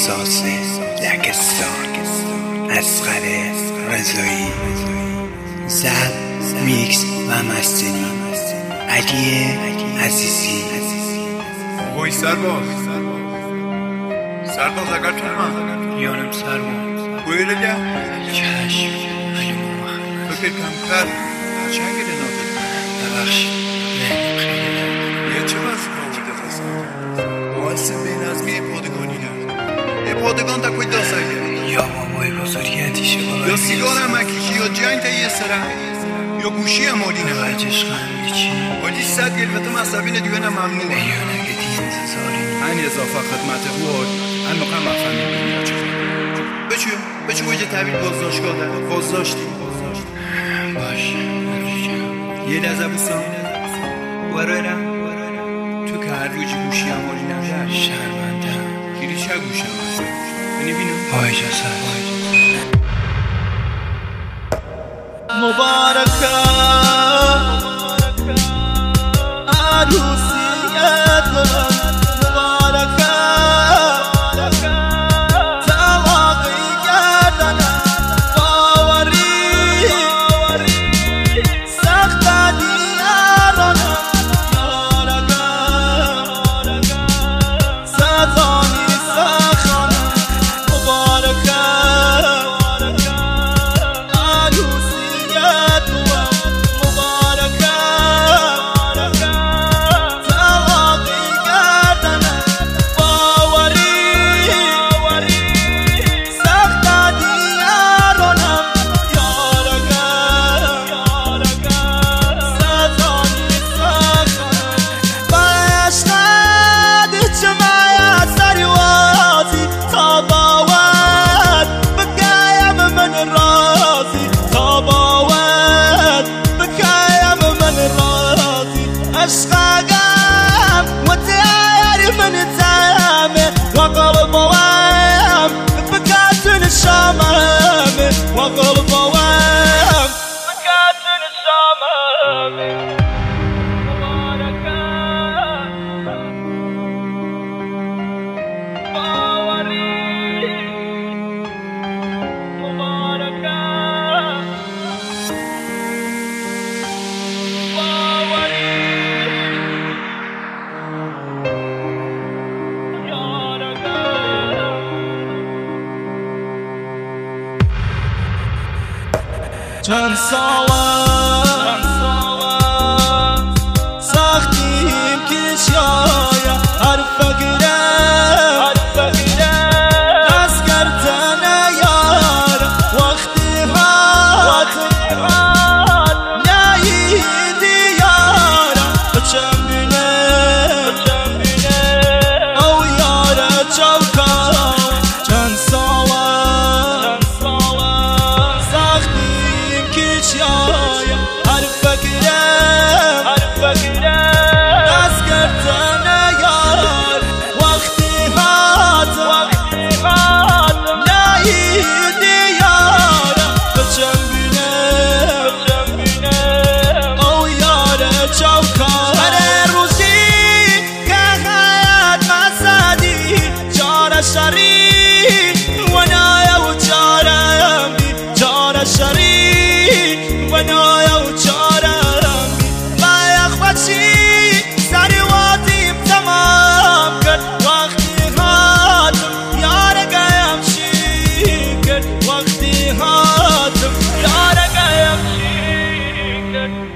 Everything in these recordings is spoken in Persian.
احساس لکستان اصغر رضایی ضبط میکس و مستری علی عزیزی. وای سرباز اگر تو من یانم سرباز بویل گه چشم علوم فکر کمتر چنگ نادر ببخشید ذهنم خیلی یه چه واسه آورده فساد واسه بین از می پادگانی نه یه پادگان تا کوی داسایه یا بابای بزرگیتی شبالا یا سیگار هم مکیشی یا جنگ تا یه سرم یا گوشی هم مالی نه بچش خواهی چی ولی 100 گلوته مصابین دیگه نه ممنون یا نگه دی انتظاری من اضافه خدمت بود هم مقام افهمی بینید چه بچه ویجه تحویل بازداشتگاه ده بازداشتی باش یه لحظه بستان ورارم تو که هر روزی گوشی هم مالی نده شرمندم گیری چه گوشی هم بینی بینم پای جسد مبارکه عروسیت مبارکه تواقی کردن باوری سخت دیارانم یارگه سزانی سخانم مبارکه أشقاقام وتعرف من تعامل وقلب وام بكاتن الشامام وقلب وام بكاتن الشامام چند ساله ساختیم کشیای هر فقیرم دست کردن یار وقتی هات نیدی یارم بچم بینه او یار چوکا چند ساله ساختیم کشیای هر فقیرم دست کردن یار وقتی هات نیدی یارم بچم بینه او یار چوکا هر روزی که حیات مسادی جار شری ونایا و جارم بی جار شری ونایا و جارم بی ما اخواتي سری واتیم تمام کرد وقتی هاتم یارگایم شی کرد وقتی هاتم یارگایم شی کرد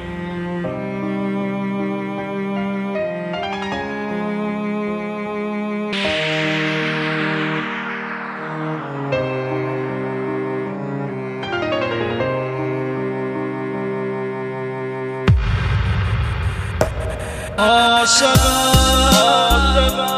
عاشقم